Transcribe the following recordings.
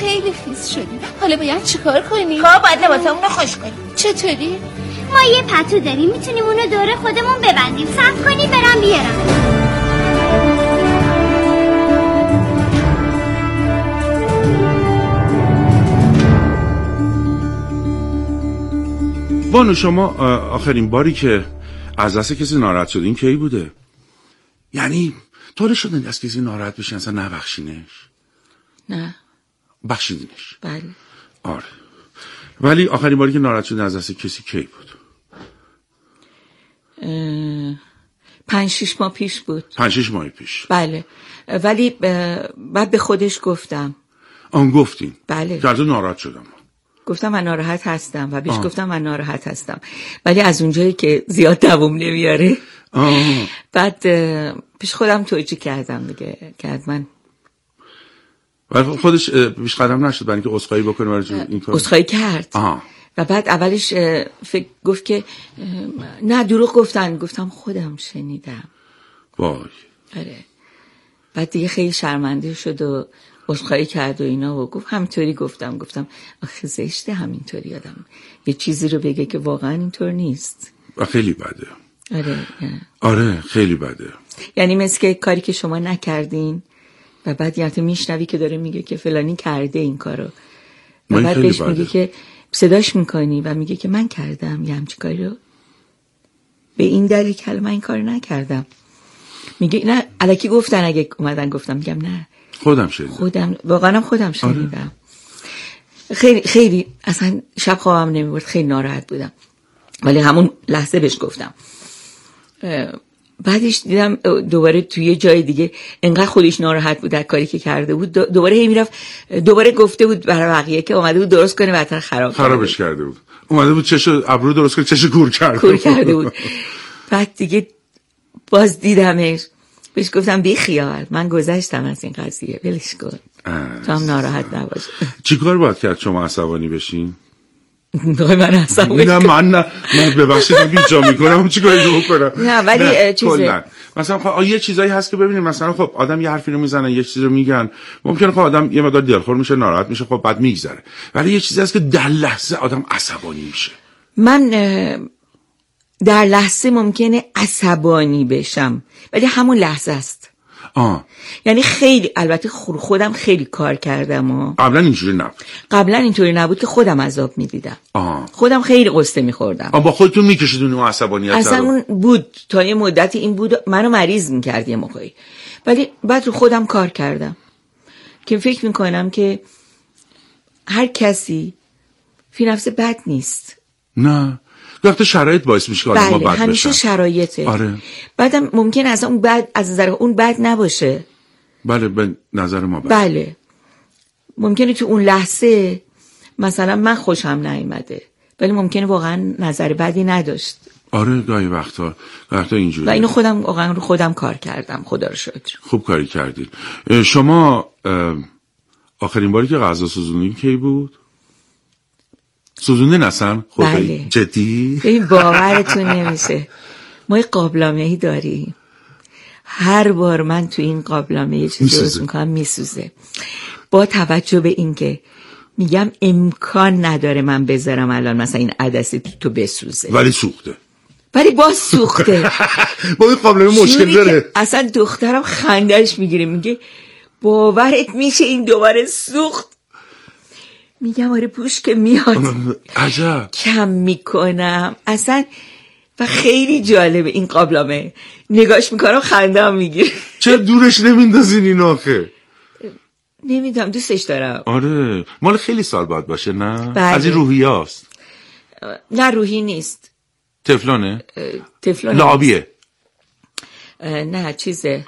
خیلی خیس شدیم. حالا باید چیکار کنیم؟ خب باید لباسمون رو خوش کنیم. چطوری؟ ما یه پتو داریم، میتونیم اونو دور خودمون ببندیم. صبر کنی برم بیارم. بانو شما آخرین باری که از دست کسی ناراحت شدین کی بوده؟ یعنی طوری شدن از کسی ناراحت بشین اصلا نبخشینش؟ نه. بخشیدینش؟ بله. آره. ولی آخرین باری که ناراحت شدین از دست کسی کی بود؟ 5-6 ماه پیش بود. 5-6 ماه پیش. بله. ولی بعد به خودش گفتم. آن گفتین؟ بله. که از اون ناراحت شدم. گفتم من ناراحت هستم و بهش گفتم من ناراحت هستم، ولی از اونجایی که زیاد دوام نمیاره. بعد پیش خودم توجیه کردم دیگه که من ولی خودش پیش قدم نشد برای اینکه عذرخواهی بکنه برای این کار؟ عذرخواهی کرد. و بعد اولش فکر گفت که نه دروغ گفتن. گفتم خودم شنیدم. وای. آره. بعد دیگه خیلی شرمنده شد و عذرخواهی کرد و اینا و گفت همینطوری گفتم آخه زشته همینطوری آدم یه چیزی رو بگه که واقعا اینطور نیست. خیلی بده. آره خیلی بده. یعنی مثل که کاری که شما نکردین و بعد یعنی میشنوی که داره میگه که فلانی کرده این کارو و بعد بهش میگه که صداش میکنی و میگه که من کردم یه همچین کاری رو به این دلیل که من این کار نکردم. میگه نه الکی گفتن. اگه اومدن گفتم میگم نه خودم شنیدم. واقعا خودم شنیدم. خیلی خیلی اصلا شب خوابم نمیبرد. خیلی ناراحت بودم ولی همون لحظه بهش گفتم. بعدش دیدم دوباره توی جای دیگه انقدر خودش ناراحت بود در کاری که کرده بود دوباره هی میرفت دوباره گفته بود برای بقیه که اومده بود درست کنه بعد خرابش کرده بود. اومده بود چش ابرو درست کنه چش کور کرده بود. بعد دیگه باز دیدمش بهش گفتم بی خیال من گذشتم از این قضیه ولش کن تو هم ناراحت نباش. چیکار باید کرد شما عصبانی بشین؟ من عصبانی نه من ببخشید من بیجا میکنم چیکار بکنم؟ نه ولی چیزه مثلا خب یه چیزایی هست که ببینید مثلا خب آدم یه حرفی رو میزنه یه چیزی رو میگن ممکنه خب آدم یه مقدار دلخور میشه ناراحت میشه خب بعد میگذره ولی یه چیزی هست که در لحظه آدم عصبانی میشه. من در لحظه ممکنه عصبانی بشم ولی همون لحظه است. یعنی خیلی البته خودم خیلی کار کردم قبلا اینطوری نبود که خودم عذاب میدیدم. خودم خیلی قصه میخوردم. با خودتون میکشیدون اون عصبانیت اصلا اون بود تا یه مدتی این بود منو مریض میکرد یه موقعی ولی بعد رو خودم کار کردم که فکر میکنم که هر کسی فی نفسه بد نیست. نه وقتی شرایط باعث میشه که آدم بد بشن. همیشه شرایطه. آره. بعدم ممکن از اون بد از نظر اون بد نباشه. بله به نظر ما بد. بله. ممکنه تو اون لحظه مثلا من خوشم نیامده ولی ممکنه واقعا نظر بدی نداشت. آره گاهی وقتا اینجوری. و اینو خودم واقعا رو خودم کار کردم خدا رو شکر. خوب کاری کردید. شما آخرین باری که غذا سوزوندین کی بود؟ سوزوندین اصلا؟ بله. جدی؟ این باورتون نمیشه. ما یه قابلمه‌ای داریم هر بار من تو این قابلمه یه چیز درست میکنم میسوزه با توجه به اینکه میگم امکان نداره من بذارم الان مثلا این عدسه تو بسوزه ولی سوخته ولی باز سوخته با این قابلمه مشکل داره. اصلا دخترم خندش میگیره میگه باورت میشه این دوباره سوخت؟ میگم آره پوش که میاد. عجب. کم میکنم اصلا و خیلی جالبه این قابلمه نگاش میکنم خندم میگیره. چرا دورش نمیندازین این آخه؟ نمیدونم دوستش دارم. آره مال خیلی سال باید باشه نه؟ بله. از این روحی هاست. نه روحی نیست. تفلونه؟ لعابیه. نه چیزه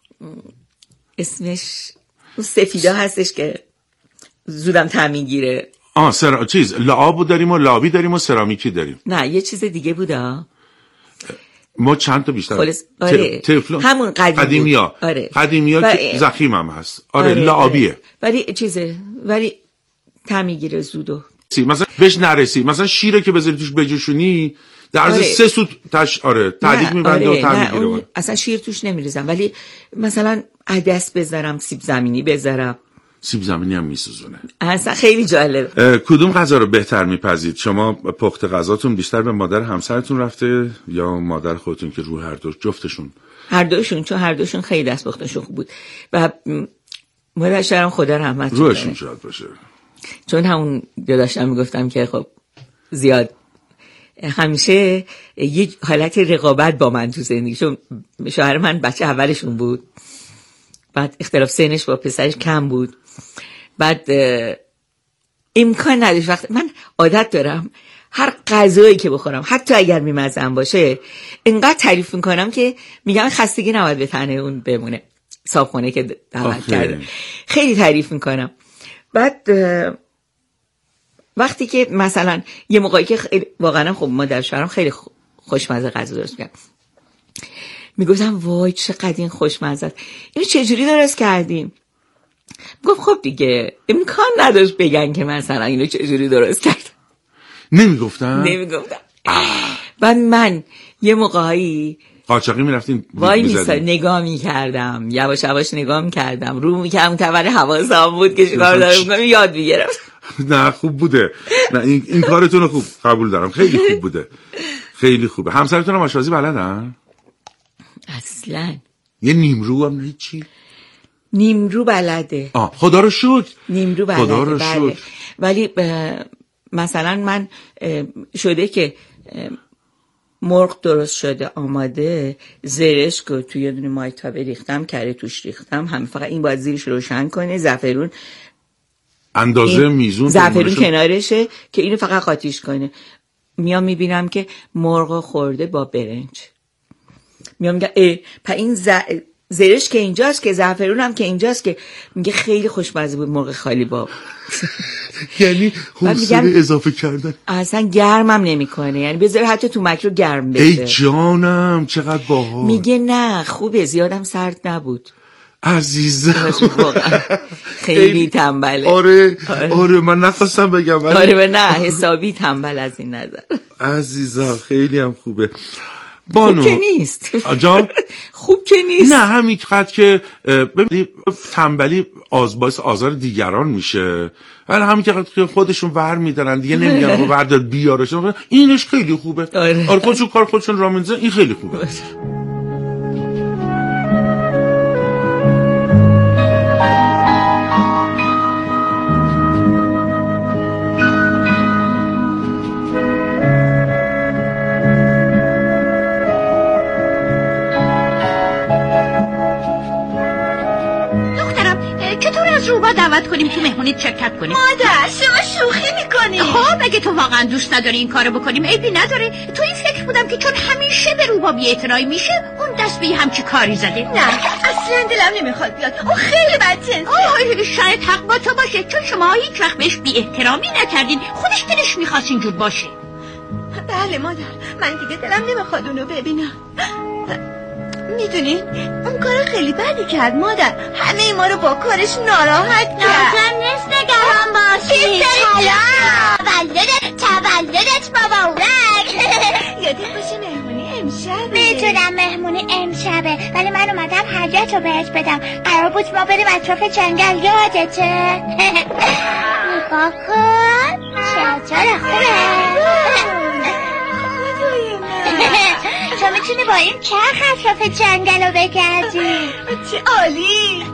اسمش اون سفیده هستش که زودم تعمین گیره. چیز لعاب داریم و لعابی داریم و سرامیکی داریم. نه یه چیز دیگه بوده ما چند تا بیشتر. آره. تفلون همون قدیمی ها. آره. قدیمی ها که زخیم هم هست. آره لعابیه. آره. ولی چیزه ولی تعمین گیره زودو. مثلا بهش نرسی مثلا شیره که بذاری توش بجوشونی در عرض 3 سوت تعلیق میبنده و تعمیل اصلا شیر توش نمیریزم ولی مثلا عدس بذارم سیب زمینی بذارم سیب زمینی هم میسوزونه. اصلا خیلی جالب. کدوم غذا رو بهتر میپذید؟ شما پخت غذاتون بیشتر به مادر همسرتون رفته یا مادر خودتون که رو هر دو جفتشون؟ هر دوشون، چون هر دوشون خیلی دست پختشون خوب بود و مادرشم خدا رحمت کنه روشون شاد باشه. چون همون داشتم میگفتم که خب زیاد همیشه یه حالت رقابت با من تو زندگی، چون شوهر من بچه اولشون بود، بعد اختلاف سنش با پسرش کم بود، بعد امکان نداشت. وقت من عادت دارم هر غذایی که بخورم حتی اگر میمزم باشه اینقدر تعریف میکنم که میگم خستگی نباید به تنه اون بمونه. صابخونه که دعوت کرده خیلی تعریف میکنم. بعد وقتی که مثلا یه موقعی که واقعا خب مادر شوهرم خیلی خوشمزه غذا درست کرد، میگفتم وای چقدر این خوشمزه است، اینو چجوری درست کردیم؟ گفت خب دیگه امکان نداشت بگن که مثلا اینو چجوری درست کردم. نمیگفتم. بعد من یه موقعی قاچاقی میرفتین وای نگاه میکردم، یواش یواش نگاه میکردم، رو میکردم تبر حواسم بود که چیکار دارم میکنم، یاد میگیرم. نه خوب بوده، نه این کارتون رو خوب قبول دارم، خیلی خوب بوده، خیلی خوبه. همسرتون هم آشپزی بلدن؟ اصلا یه نیمرو هم نه چی؟ نیمرو بلده. خدا رو شکر. نیمرو بلده. خدا رو شکر. ولی مثلا من شده که مرغ درست شده آماده، زرشک رو توی یه دونه مایتابه ریختم، کره توش ریختم، هم فقط این باید زیرش روشن کنه، زعفرون اندازه میزون زعفرون کنارشه که اینو فقط قاطیش کنه. میام میبینم که مرغ خورده با برنج، میام میگم این زرش که اینجاست که زعفرون هم که اینجاست، که میگه خیلی خوشمزه بود مرغ خالی با یعنی حوصله اضافه کردن اصلا گرمم نمیکنه، یعنی بذاره حتی تو مایکرو گرم بشه. ای جانم چقدر باحال. میگه نه خوبه، زیادم سرد نبود. عزیزم خیلی تنبله. آره من نخواستم بگم آره نه حسابی تنبل از این نظر. عزیزم خیلی هم خوبه. بانو خوب که نیست جان خوب که نیست. نه همین قد که ببینید تنبلی باعث آزار دیگران میشه، ولی همین که خودشون ور میدارن دیگه نمیگن بردار بیارش، اینش خیلی خوبه. آره خودشون کار خودشون را میندازن، این خیلی خوبه. روبا دعوت کنیم تو مهمونیت شرکت کنیم. مادر شما شوخی میکنی؟ خب اگه تو واقعا دوست نداری این کارو بکنیم عیبی نداره. تو این فکر بودم که چون همیشه به روبا بی‌اعتنایی میشه اون دست به همچی کاری زده. نه اصلا دلم نمیخواد بیاد، اون خیلی بدجنسه. شاید حق با تو باشه، چون شما هیچ وقت بهش بی‌احترامی نکردین، خودش دلش میخواست اینجور باشه. بله مادر، من دیگه دلم نمیخواد اونو ببینم. میدونین اون کار خیلی بدی کرد مادر، همه ما رو با کارش ناراحت کرد. لازم نیست نگران باشی. تولدت مبارک. یادت باشه مهمونی امشبه. میتونم مهمونی امشبه، ولی من اومدم هدیه‌تو بهت بدم. قرار بود ما بریم اطراف جنگل، یادته؟ نگاه کن چطور خوبه. تو میتونی با این چرخ اطراف جنگل رو بگردی. چه عالی.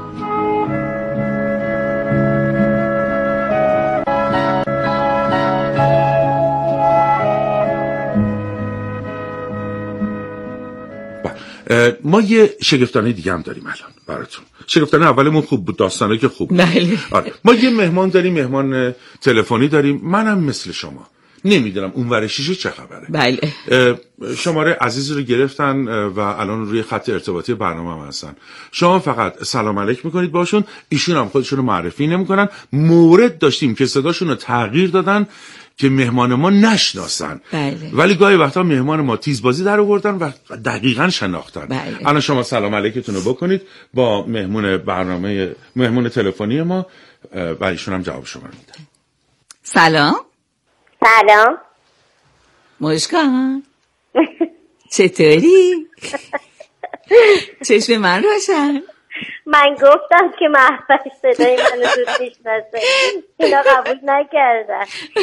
ما یه شگفتانه دیگه هم داریم الان براتون. شگفتانه اولمون خوب بود، داستانه که خوب بود. آره. ما یه مهمان داریم، مهمان تلفنی داریم. منم مثل شما نمیدونم اون ور شیشه چه خبره. بله. شماره عزیز رو گرفتن و الان روی خط ارتباطی برنامه هم هستن. شما فقط سلام علیک میکنید باشون، ایشون هم خودشون رو معرفی نمیکنن. مورد داشتیم که صداشون رو تغییر دادن که مهمان ما نشناسن. بله. ولی گاهی وقتا مهمان ما تیزبازی در آوردن و دقیقاً شناختن. بله. الان شما سلام علیکتون رو بکنید با مهمون تلفنی ما و ایشون هم جواب شما میدن. سلام. سلام مشکان چطوری؟ چشم من روشن. من گفتم که محبش صدای منو دوست میشناسه، اینا قبول نکردن.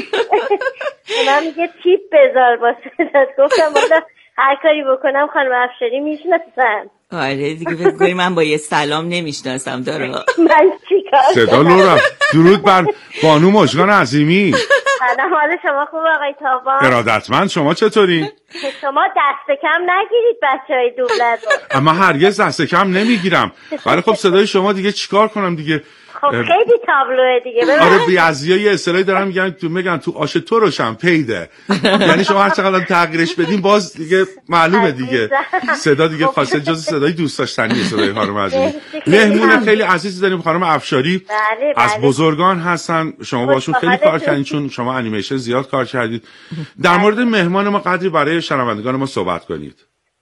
من میگه تیپ بذار با صدات. گفتم والا هر کاری بکنم خانم افشاری میشناسن. آره دیگه فکر کنی من با یه سلام نمیشناسم داره. من چیکار صدا لورا. درود بر بانو مژگان عظیمی. سلام، حال شما خوب آقای تابان؟ ارادتمند. شما چطوری؟ شما دست کم نگیرید بچهای دوبله رو. اما هرگز دست کم نمیگیرم. ولی خب صدای شما دیگه چیکار کنم دیگه؟ خب خیلی تابلوه دیگه. آره بی‌عزی‌ها یه اصطلاحی دارن میگن تو آش ترشم پیده. یعنی شما هر چقدر تغییرش بدین باز دیگه معلومه دیگه صدا دیگه خاصه جز صدای دوست داشتنی صدای خانم عظیمی. مهمون خیلی عزیزی داریم خانم افشاری. بله. از بزرگان هستن، شما باشون خیلی کار کردین چون شما انیمیشن زیاد کار کردید. در مورد مهمان ما قدری برای شنوندگان ما صحبت کنید.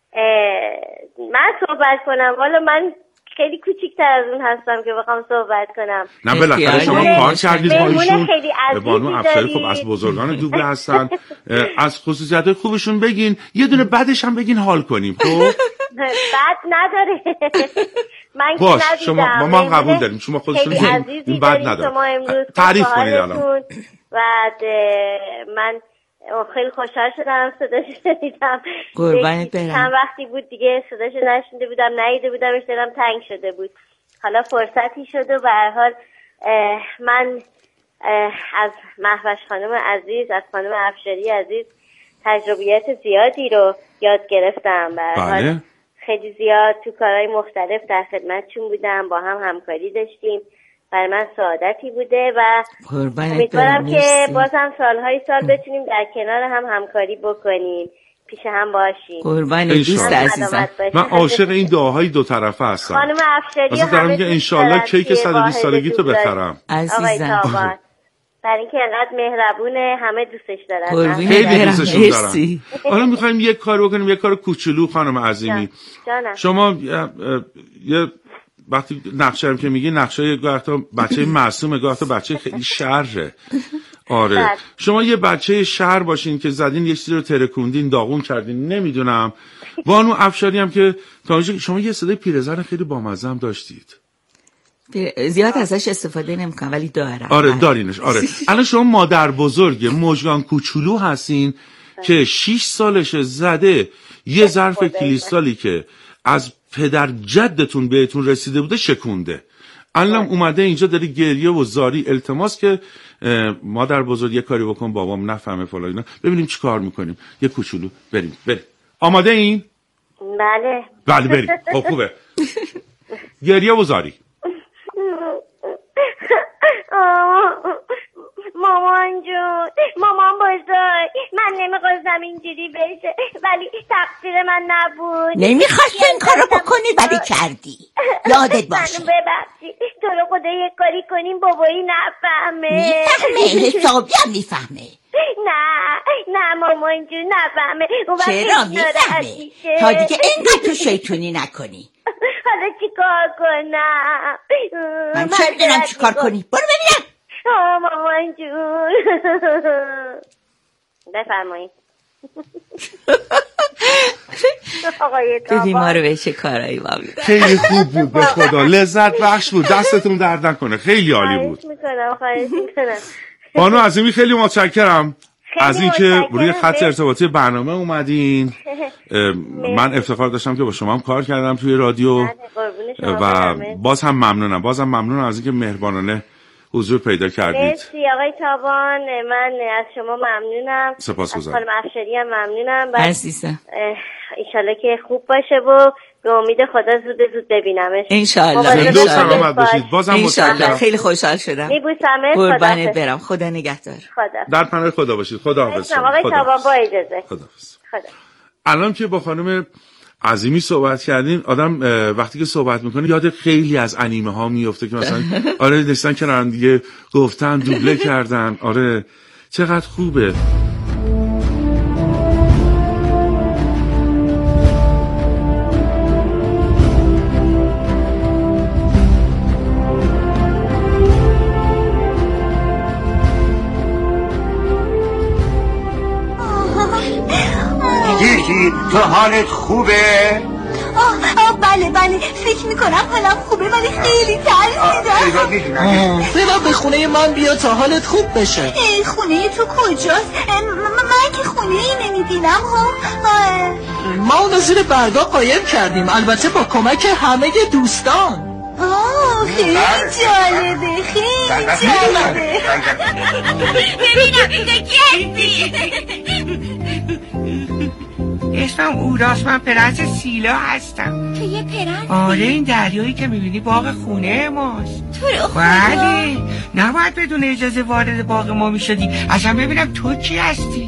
من صحبت کنم؟ والا من خیلی کوچیک‌تر از اون هستم که بخوام صحبت کنم. نه بالاخره شما کار کردید با ایشون. بانو افشاری خب از بزرگان دوبله هستن. از خصوصیات خوبشون بگین، یه دونه بدش هم بگین حال کنیم. خب بد نداره. من باش شما ما قبول داریم. شما خودتون این بد نداره. تعریف کنید الان. بعد من خیلی خوشحال شدم صداش شنیدم. قربانت برم. چند وقتی بود دیگه صداش نشنیده بودم، ندیده بودمش، دلم تنگ شده بود. حالا فرصتی شد و به هر حال من از مهوش خانم عزیز، از خانم افشاری عزیز تجربیات زیادی رو یاد گرفتم. به هر حال خیلی زیاد تو کارهای مختلف در خدمتشون بودم، با هم همکاری داشتیم. برای من سعادتی بوده و امیدوارم که بازم سالهای سال بتونیم در کنار هم همکاری بکنیم، پیش هم باشیم. قربان دوست عزیزم. من عاشق این دعاهای دو طرفه هستم. خانم افشاری دارم میگه انشالله کیک 120 سالگی تو بخرم. عزیزم برای اینکه انقدر مهربونه، همه دوستش دارن. خیلی دوستشون دارن. حالا میخوایم یک کار بکنیم، یک کار کوچولو خانم عظیمی. شما یه وقتی نقشه هم که میگی نقشه گاه تا بچه معصومه، گاه تا بچه خیلی شره. آره شما یه بچه شر باشین که زدین یه چیزی رو ترکوندین، داغون کردین، نمیدونم. بانو افشاری هم که شما یه صدای پیرزن خیلی بامزه هم داشتید. زیاد ازش استفاده نمیکنم ولی دارم. آره دارینش. آره الان شما مادر بزرگ مژگان کوچولو هستین که 6 سالشه، زده یه ظرف کریستالی که از پدر جدتون بهتون رسیده بوده شکونده. الان اومده اینجا داره گریه و زاری التماس که مادر بزرگ یه کاری بکن بابام نفهمه فلان اینا. ببینیم چی کار میکنیم. یه کوچولو بریم. آماده این؟ بله بریم. خب خوبه. گریه و زاری. مامان جون، مامان بزرگ، من نمیخواستم اینجوری بشه ولی تقصیر من نبود. نمیخواستی این کارو بکنی ولی کردی. یادت باشه. منو ببخشی. تو رو خدا یک کاری کنیم بابایی نفهمه. میفهمه، حسابی هم میفهمه. نه مامان جون نفهمه. چرا میفهمه؟ تا دیگه اینقدر تو شیطونی نکنی. حالا چی کار کنم؟ من چه میدونم چی کار کنی؟ برو ببینم. مامان جون بفرمایید. دیدی ما رو به چه کارایی ما میدن. خیلی خوب بود به خدا، لذت بخش بود. دستتون درد نکنه، خیلی عالی بود. خواهش میکنم. بانو عظیمی خیلی متشکرم از اینکه روی خط ارتباطی برنامه اومدین. من افتخار داشتم که با شما هم کار کردم توی رادیو و باز هم ممنونم از اینکه مهربانانه حضور پیدا کردید. مرسی آقای تابان، من از شما ممنونم. سپاسگزارم. خانم افشاری هم ممنونم. عزیزم انشالله که خوب باشه و به امید خدا زود ببینمش. انشالله. زنده و سلامت باشید. بازم متشکرم. خیلی خوشحال شدم. میبوسمت. قربانت برم. خدا نگهدار. در پناه خدا باشید. خداحافظ. آقای تابان با اجازه. خداحافظ. الان که با خانم عظیمی صحبت کردین، آدم وقتی که صحبت میکنه یاد خیلی از انیمه ها میفته که مثلا آره نشستن کنار دیگه گفتن دوبله کردن. آره چقدر خوبه. دیدی تو حالت خوبه؟ بله فکر میکنم حالم خوبه ولی خیلی ترسیدم. ببر به خونه من بیا تا حالت خوب بشه. خونه تو کجاست؟ من که خونه ای نمیبینم. ما اونو زیر برگا قایم کردیم، البته با کمک همه دوستان. خیلی جالبه ببینم اینه کی اسمم اوراس، من پرنس سیلا هستم. تو یه پرنس؟ آره، این دریایی که میبینی باغ خونه ماست. تو رو خدا؟ بله، نباید بدون اجازه وارد باغ ما میشدی. اصلا ببینم تو کی هستی؟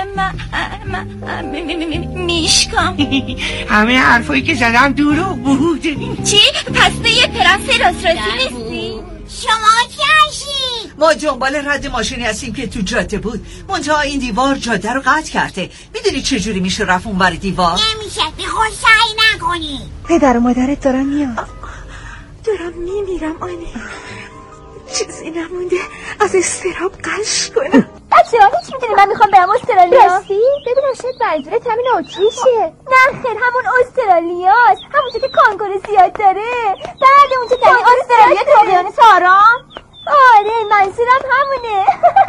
میشکام. همه حرفایی که زدم دروغ بود. چی؟ پس تو یه پرنس راستی نیستی؟ شما کی هستی؟ ما دنبال رد ماشینی هستیم که تو جاده بود، منتها این دیوار جاده رو قطع کرده. میدونی چجوری میشه رفت اون بر دیوار؟ نمیشه، بی خود سعی نکنی. پدر و مادرت دارن میان. دارم میمیرم آنی، چیزی نمونده از استراب قش کنم. بچه ها هیچ میدونی من میخوام برم استرالیا. راستی؟ ببینم شاید منظورت همین اتریشه. نه خیر، همون استرالیاست، همونجا که کانگورو زیاد داره. بعد اونجا در استرالیا تو اقیانوس آرام. آره منظورم همونه.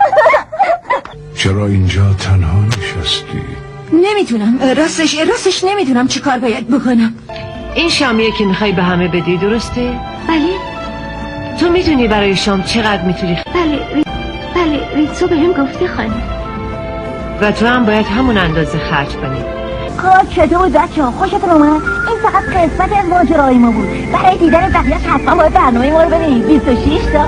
چرا اینجا تنها نشستی؟ نمیدونم، راستش نمیدونم چی کار باید بکنم. این شامیه که میخوای به همه بدی درسته؟ بله. تو میدونی برای شام چقدر میتونی؟ بله ریتسو بهم گفته خانم. و تو هم باید همون اندازه خرج کنی. کار چطور بود بچه ها؟ خوشتون اومد؟ این فقط قسمت از ماجرای ما بود. برای دیدن بقیه‌اش حتما باید برنامه ما رو ببینید. 26 تا.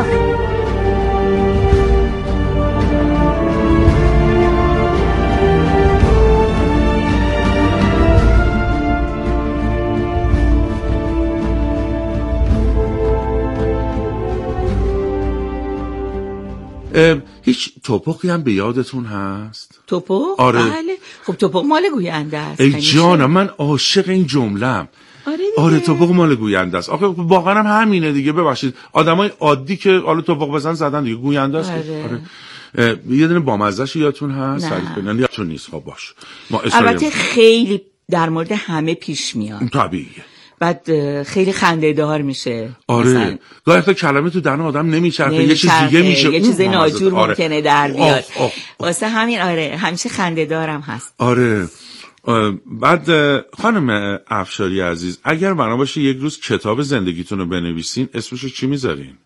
هیچ توپقی هم به یادتون هست؟ توپق؟ آره. بله. خب توپق مال گوینده است. ای جانم، من عاشق این جمله‌ام. آره توپق مال گوینده است. آخه واقعا هم همینه دیگه. ببخشید آدمای عادی که حالا توپق بزن زدن دیگه، گوینده است. آره. یه دونه بامزه‌اش یادتون هست؟ نه یادتون نیست. خب باش. ما البته خیلی در مورد همه پیش میاد. طبیعیه. بعد خیلی خنده‌دار میشه. آره گاهی وقتا کلمه تو دهن آدم نمیچرخه، یه چیز دیگه میشه، یه چیز ناجور ممکنه در بیاد. واسه همین آره همیشه خنده‌دارم هست. آره. بعد خانم افشاری عزیز، اگر بنا باشه یک روز کتاب زندگیتون رو بنویسین، اسمشو چی میذارین؟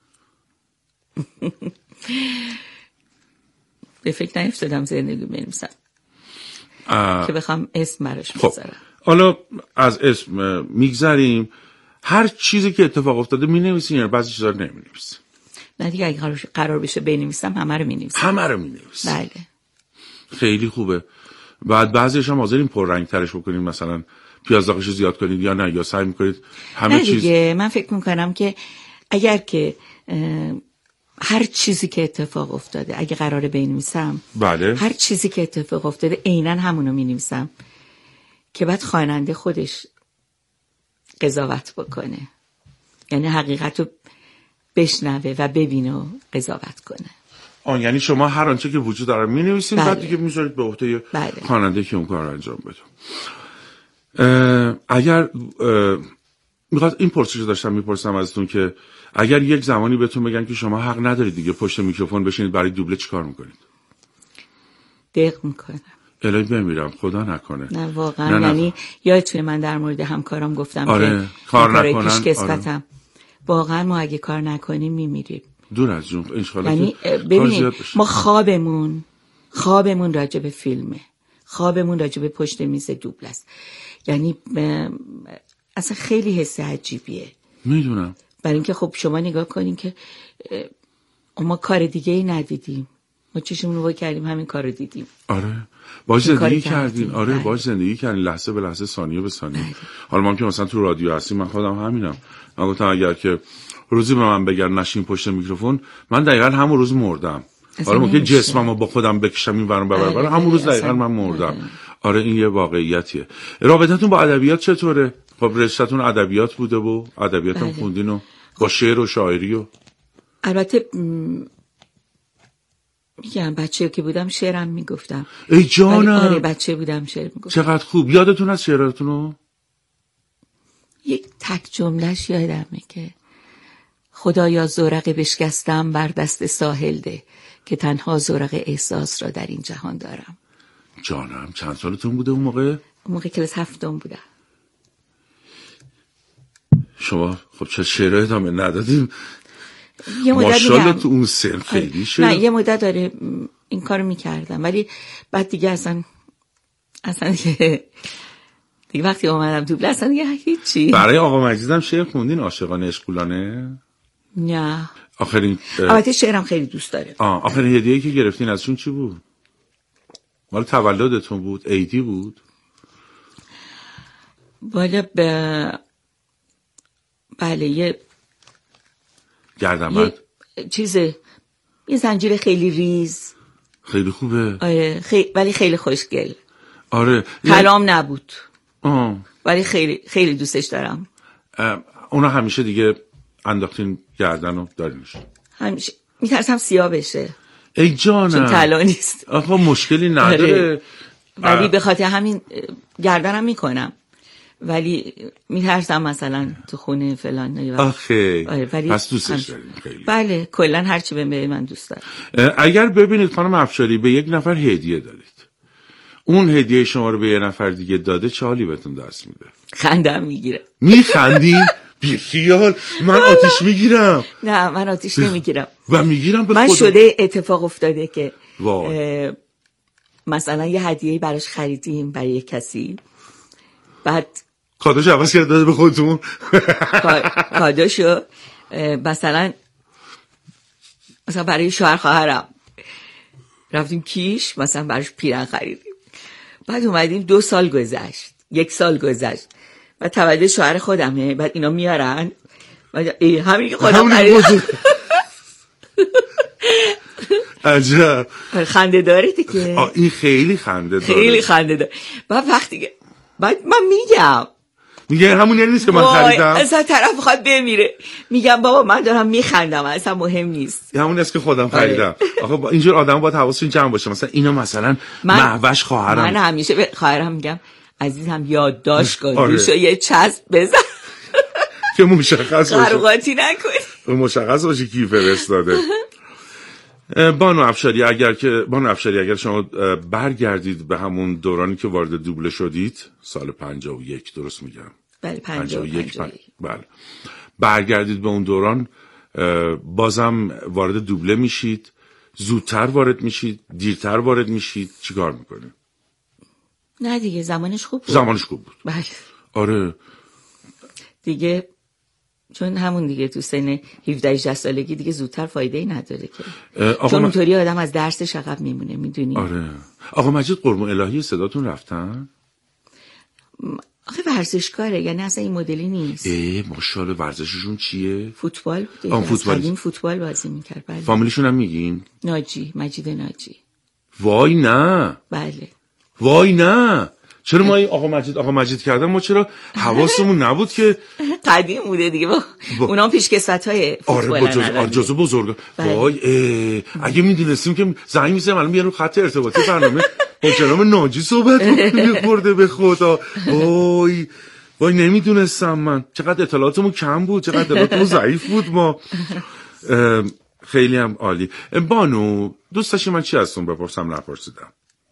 به فکر نیفتادم زندگی بنویسم که بخوام اسم براش بذارم. حالا از اسم میگذریم، هر چیزی که اتفاق افتاده مینویسین یا بعضی چیزا رو نمینویسین؟ نه دیگه اگه قرار بشه بنویسم همه رو مینویسم. همه رو مینویسین؟ بله. خیلی خوبه. بعد بعضیش هم حاضرین پررنگ ترش بکنین، مثلا پیاز داغش زیاد کنید یا نه، یا سعی میکنید همه چیز؟ دیگه من فکر میکنم که اگر که هر چیزی که اتفاق افتاده اگه قراره بنویسم، بله، هر چیزی که اتفاق افتاده عیناً همونو مینویسم که بعد خواننده خودش قضاوت بکنه، یعنی حقیقت رو بشنوه و ببینه و قضاوت کنه. یعنی شما هر آنچه که وجود داره می‌نویسید، بعد دیگه می‌ذارید به عهده خواننده که اون کار انجام بده. اگر میخواد این پرسش داشتم میپرسم ازتون که اگر یک زمانی بهتون بگن که شما حق ندارید دیگه پشت میکروفون بشینید برای دوبله، چیکار میکنید؟ دق میکنم. الهی بمیرم، خدا نکنه. نه واقعا نه. یعنی یادتونه من در مورد همکارام گفتم که کار نکنن. پیشکسوتم. واقعا ما اگه کار نکنیم میمیریم. دور از جون انشالله. یعنی ببینید ما خوابمون راجع به فیلمه، خوابمون راجع به پشت میز دوبله است. یعنی اصلا خیلی حس عجیبیه. میدونم. برای اینکه خب شما نگاه کنین که ما کار دیگه ای ندیدیم، ما چشمون رو کردیم همین کار رو دیدیم. آره باش زندگی کردین. آره باش زندگی کردین، لحظه به لحظه، ثانیه به ثانیه. حالا ما که مثلا تو رادیو هستیم، من خودم همینم. من گفتم اگر که روزی به من بگن نشین پشت میکروفون، من دقیقاً همون روز مردم. حالا ممکن جسممو با خودم بکشم این ورم ببرم، همون روز دقیقاً من مردم. آره این یه واقعیتیه. رابطتون با ادبیات چطوره؟ خب رشته‌تون ادبیات بوده و ادبیاتم خوندین و با شعر و شاعری و البته میگم بچه که بودم شعرم میگفتم. ای جانم. آره بچه بودم شعر میگفتم. چقدر خوب. یادتون از شعراتونو؟ یک تک جملهش یادمه که خدایا زورق بشکستم بر دست ساحل ده که تنها زورق احساس را در این جهان دارم. جانم چند سالتون بوده اون موقع؟ اون موقع کلاس 7 بودم. شما خب چه شعرهای ادامه ندادیم؟ یه مدت ماشاءالله تو اون سن خیلی شد. نه یه مدت داره این کارو میکردم ولی بعد دیگه اصلا دیگه وقتی اومدم دوبل اصلا دیگه هیچی. برای آقا مجیدم شعر خوندین؟ عاشقانه عشقولانه؟ نه آخرین البته شعرم خیلی دوست داره. آخرین هدیه‌ای که گرفتین ازشون چی بود؟ مال تولدتون بود؟ عیدی بود؟ بله یه گردنبند یه زنجیر خیلی ریز. خیلی خوبه. آره ولی خیلی خوشگل. آره کلام نبود. ولی خیلی خیلی دوستش دارم. اونا همیشه دیگه انداختین گردن و دارینش؟ همیشه میترسم سیاه بشه. ای جانم چون طلا نیست. آخه مشکلی نداره. ولی به خاطر همین گردنم میکنم ولی میترسم مثلا تو خونه فلان. آخه ولی پس دوستش داریم خیلی. بله کلا هرچی به من دوست دارم. اگر ببینید خانم افشاری به یک نفر هدیه دادید، اون هدیه شما رو به یه نفر دیگه داده، چه حالی بهتون دست میده؟ خندم میگیره. میخندین؟ بیخیال من آتیش میگیرم. نه من آتیش نمیگیرم و میگیرم به من خودم. شده اتفاق افتاده که مثلا یه هدیه براش خریدیم برای یک کسی، بعد کادوش عوض کرد داده به خودتون. کادوشو مثلا برای شوهر خواهرم رفتیم کیش مثلا براش پیرن خریدیم، بعد اومدیم 2 سال گذشت 1 سال گذشت و تولد شوهر خودمه، بعد اینا میارن همین که خودم خریدم. عجب خنده داره دیگه. این خیلی خنده داره. خیلی خنده داره. بعد من میگه همون یعنی نیست که من خریدم. اصلا طرف میخواد بمیره، میگم بابا من دارم میخندم اصلا مهم نیست. همون است که خودم خریدم. آخه اینجور آدم باید حواسشون جمع باشه. مثلا اینا مثلا مهوش خواهرم، من همیشه به خواهرم میگم عزیزم یادداشت کن روشو یه چسب بزن که مشخص باشه، قرقاتی نکنی، مشخص باشه کی فرستاده. بانو افشاری اگر شما برگردید به همون دورانی که وارد دوبله شدید، سال 51 درست میگم؟ بله 51. بله برگردید به اون دوران، بازم وارد دوبله میشید؟ زودتر وارد میشید؟ دیرتر وارد میشید؟ چیکار میکنید؟ نه دیگه زمانش خوب بود. بله آره دیگه، چون همون دیگه تو سن 17-18 سالگی دیگه زودتر فایده ای نداره که چون اونطوری آدم از درسش عقب میمونه، میدونی. آره آقا مجید قربون الهی صداتون رفتن؟ آخه ورزشکاره، یعنی اصلا این مدلی نیست. ماشاءالله. ورزششون چیه؟ فوتبال بوده. فوتبال بازی میکرد. بله. فامیلیشون هم میگین؟ مجید ناجی. وای نه. بله. وای نه. چرا ما این آقا مجید کردن ما چرا حواسمون نبود که قدیم بوده دیگه اونا پیشکسوت‌های فوتبال. آره جزو بزرگ. وای اگه میدونستیم که زنگ می‌زدم الان میارم خط ارتباطی برنامه با جناب ناجی صحبت می‌خورده به خدا. وای نمیدونستم من. چقدر اطلاعاتمون کم بود، چقدر اطلاعاتمون ضعیف بود. ما خیلی هم عالی. بانو دوست داشتی من چی ازتون بپرسم نپرسیدم؟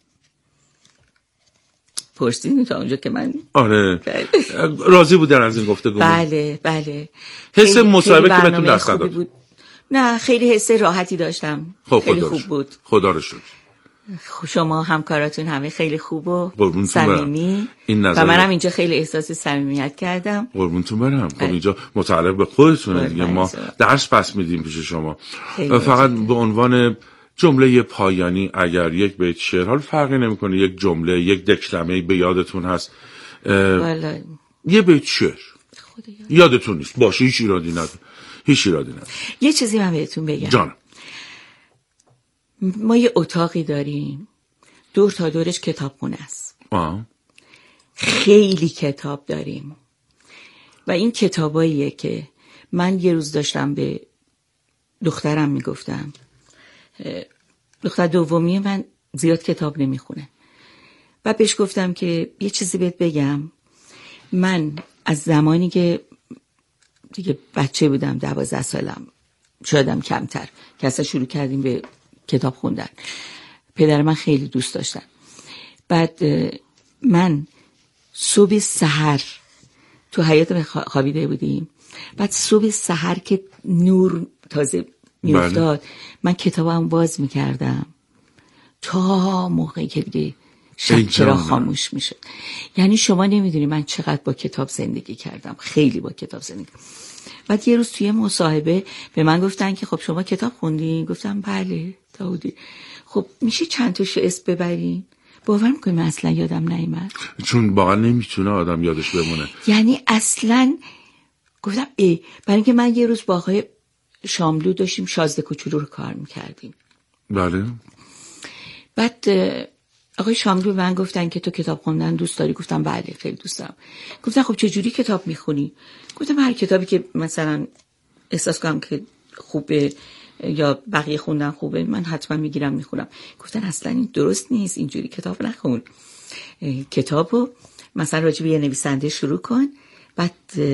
پرسیدین تا اونجا که من راضی بودن از این گفتگو؟ بله. حس مصاحبه که بهتون دست نداد؟ نه خیلی حس راحتی داشتم. خیلی خوب بود. خدا رو شکر. شما همکاراتون همه خیلی خوب و صمیمی و منم اینجا خیلی احساس صمیمیت کردم. قربونتون برم. خب اینجا متعلق به خودتونه دیگه، ما درس پس میدیم پیش شما. فقط به عنوان جمله پایانی اگر یک بیت شعر، حال فرقی نمیکنه، یک جمله، یک دکلمه به یادتون هست، یه بیت شعر یادتون نیست باشه، هیچ ایرادی نداره. یه چیزی من بهتون بگم. جانم. ما یه اتاقی داریم دور تا دورش کتابخونه است. خیلی کتاب داریم و این کتاباییه که من یه روز داشتم به دخترم میگفتم، دختر دومی من زیاد کتاب نمیخونه و بهش گفتم که یه چیزی بهت بگم، من از زمانی که دیگه بچه بودم 12 سالم شدم کمتر که اصلا شروع کردیم به کتاب خوندن. پدر من خیلی دوست داشتن. بعد من صبح سحر تو حیاط خوابیده بودیم، بعد صبح سحر که نور تازه میافتاد من کتابم باز میکردم تا موقعی که دیگه شب چرا خاموش میشد. یعنی شما نمیدونی من چقدر با کتاب زندگی کردم، خیلی با کتاب زندگی. بعد یه روز توی مصاحبه به من گفتن که خب شما کتاب خوندین؟ گفتم بله داودی. خب میشه چند تاشو اسم ببرین؟ باور میکنی من اصلا یادم نیامد، چون واقعا نمیتونه آدم یادش بمونه. یعنی اصلا گفتم برای اینکه من یه روز با آقای شاملو داشتیم شازده کوچولو رو کار میکردیم. بله. بعد آقای شاملو من گفتن که تو کتاب خوندن دوست داری؟ گفتم بله خیلی دوست دارم. گفتن خب چه جوری کتاب میخونی؟ گفتم هر کتابی که مثلا احساس کنم که خوبه یا بقیه خوندن خوبه من حتما میگیرم میخونم. گفتن اصلا این درست نیست، اینجوری کتاب نخون. کتابو مثلا راجع به یه نویسنده شروع کن، بعد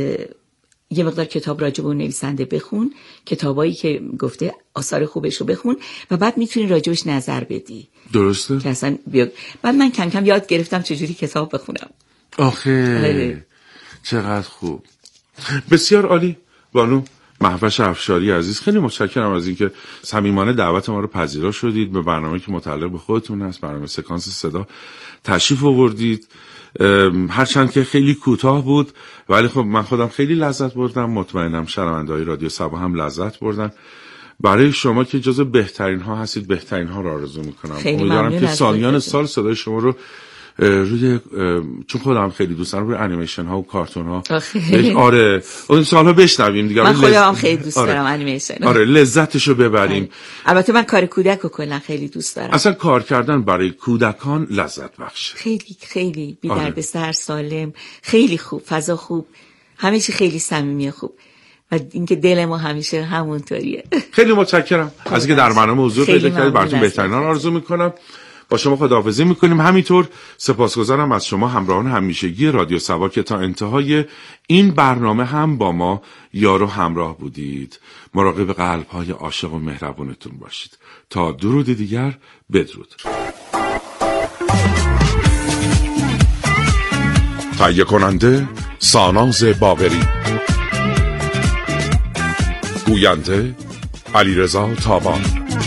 یه مقدار کتاب راجع به اون نویسنده بخون، کتابایی که گفته آثار خوبش رو بخون و بعد میتونی راجعش نظر بدی. درسته؟ که اصلا بعد من کم کم یاد گرفتم چجوری کتاب بخونم. آخه چقدر خوب. بسیار عالی. بانو مهوش افشاری عزیز، خیلی متشکرم از اینکه صمیمانه دعوت ما رو پذیرا شدید. به برنامه که متعلق به خودتون هست، برنامه سکانس صدا، تشریف آوردید. هرچند که خیلی کوتاه بود ولی خب من خودم خیلی لذت بردم، مطمئنم شنونده‌های رادیو صبا هم لذت بردن. برای شما که جزو بهترین ها هستید بهترین ها رو آرزو میکنم. امیدوارم که سالیان سال صدای شما رو روی چون خودم خیلی دوست دارم روی انیمیشن ها و کارتون ها آره اون سالها بشنویم دیگه. من خودم خیلی دوست دارم انیمیشن. آره لذتشو ببریم. البته من کار کودک رو کلا خیلی دوست دارم. اصلا کار کردن برای کودکان لذت بخشه. خیلی خیلی بی دردسر، سالم، خیلی خوب، فضا خوب، همه چی خیلی صمیمی خوب و اینکه دل ما همیشه همونطوریه. خیلی متشکرم از اینکه در برنامه حضور پیدا کردید. براتون بهترین ها آرزو میکنم. با شما خداحافظی میکنیم. همینطور سپاسگزارم از شما همراهان همیشگی رادیو صبا که تا انتهای این برنامه هم با ما یار و همراه بودید. مراقب قلب‌های عاشق و مهربونتون باشید. تا درود دیگر، بدرود. تهیه کننده ساناز باقری، گوینده علیرضا تابان،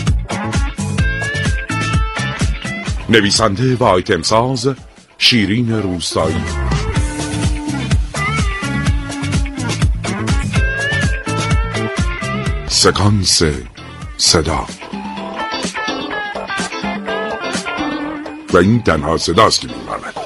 نویسنده و آیتم ساز شیرین روستایی. سکانس صدا و این تنها صداست که می‌ماند.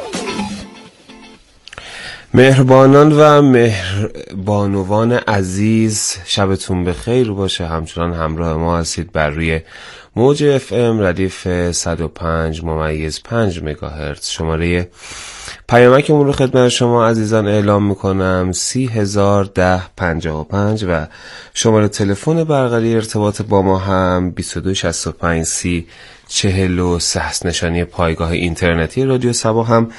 مهربانان و مهربانوان عزیز، شبتون بخیر باشه. همچنان همراه ما هستید بر روی موج FM ردیف 105.5 مگاهرتز. شماره پیامکمون رو خدمت شما عزیزان اعلام میکنم 301055 و شماره تلفن برقراری ارتباط با ما هم 22653040 هست. نشانی پایگاه اینترنتی رادیو صبا هم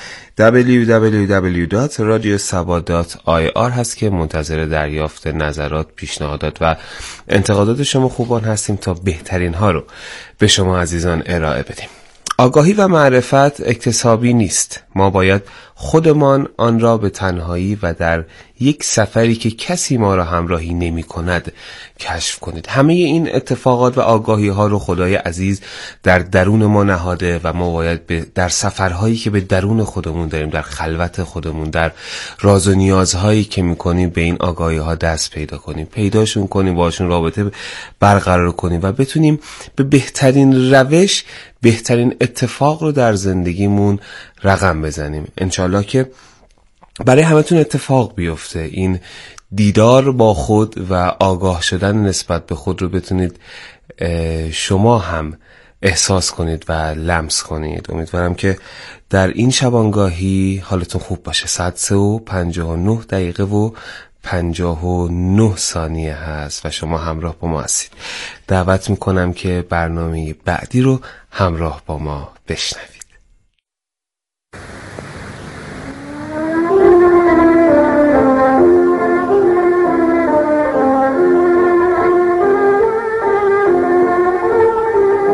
www.radiosaba.ir هست که منتظر دریافت نظرات، پیشنهادات و انتقادات شما خوبان هستیم تا بهترین ها رو به شما عزیزان ارائه بدیم. آگاهی و معرفت اکتسابی نیست. ما باید خودمان آن را به تنهایی و در یک سفری که کسی ما را همراهی نمی کند کشف کنید. همه این اتفاقات و آگاهی ها رو خدای عزیز در درون ما نهاده و ما باید در سفرهایی که به درون خودمون داریم، در خلوت خودمون، در راز و نیازهایی که می کنیم به این آگاهی ها دست پیدا کنیم، پیداشون کنیم، باشون رابطه برقرار کنیم و بتونیم به بهترین روش بهترین اتفاق رو در زندگیمون رقم بزنیم. انشالله که برای همتون اتفاق بیفته. این دیدار با خود و آگاه شدن نسبت به خود رو بتونید شما هم احساس کنید و لمس کنید. امیدوارم که در این شبانگاهی حالتون خوب باشه. ساعت 3:59 دقیقه و 59 ثانیه هست و شما همراه با ما هستید. دعوت میکنم که برنامه بعدی رو همراه با ما بشنوید.